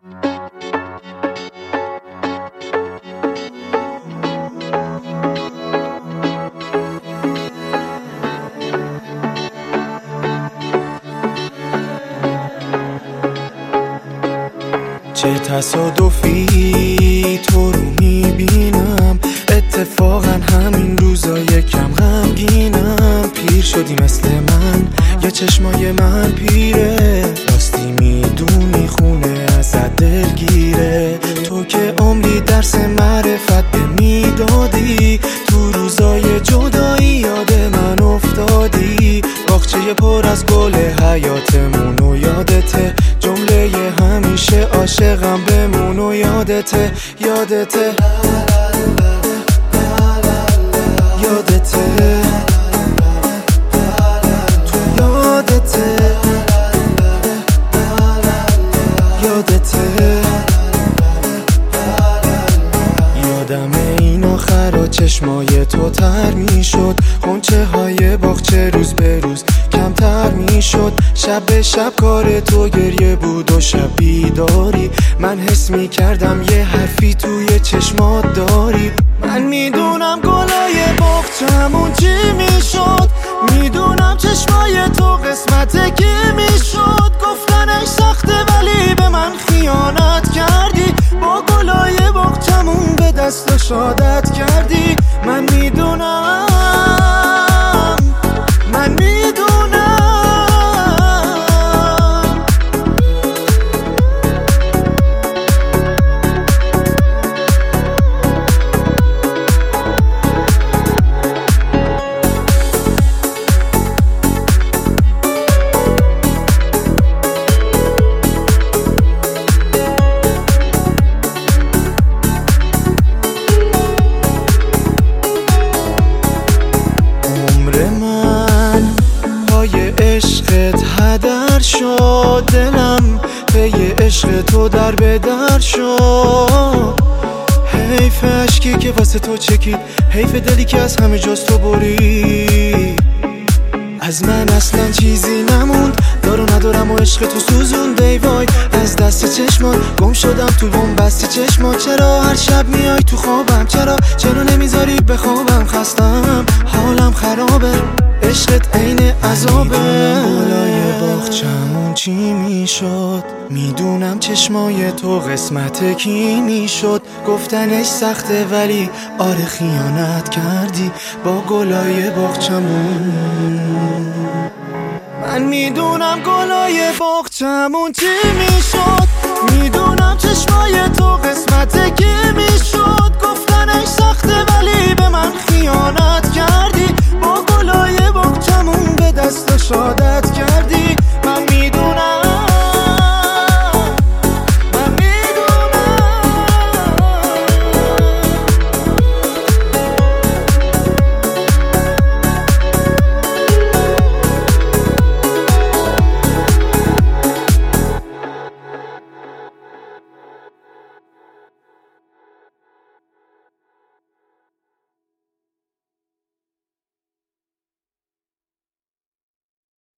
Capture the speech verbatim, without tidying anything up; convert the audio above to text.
چه تصادفی تو رو میبینم، اتفاقا همین روزا یکم غمگینم. پیر شدی مثل من یا چشمای من پیره، راستی میدونی خونه ازت دلگیره. تو که عمری درس معرفت به میدادی، تو روزای جدایی یاد من افتادی. باغچه پر از گل حیاتمون و یادته، جمله همیشه عاشقم بمون و یادته یادته یادته تو یادته یادته یادم این آخر چشمای تو تر می شد، غنچه های باغچه روز به روز کمتر می شد. شب به شب کار تو گریه بود و شب بیداری، من حس می کردم یه حرفی توی چشمات داری. من میدونم گلای باغچمون چی می شد، میدونم چشمای تو قسمت کی می شد. گفتنش سخته ولی به من خیانت کردی، با گلای باغچمون به دست شادت کردی. من میدونم من میدونم عشقت هدر شد، دلم پی عشق تو در به در شد. حیف عشقی که واسه تو چکید، حیف دلی که از همه جاست تو برید. از من اصلا چیزی نموند، دارو ندارم و عشق تو سوزون دی وای. از دست چشمات گم شدم تو بن‌بست چشمات. چرا هر شب میای تو خوابم، چرا چرا نمیذاری بخوابم؟ خستم حالم خرابه، عشقت عین عذابه. گلای باغچمون چی میشد، میدونم چشمای تو قسمت کی میشد. گفتنش سخته ولی آره خیانت کردی با گلای باغچمون. من میدونم گلای باغچمون چی میشد،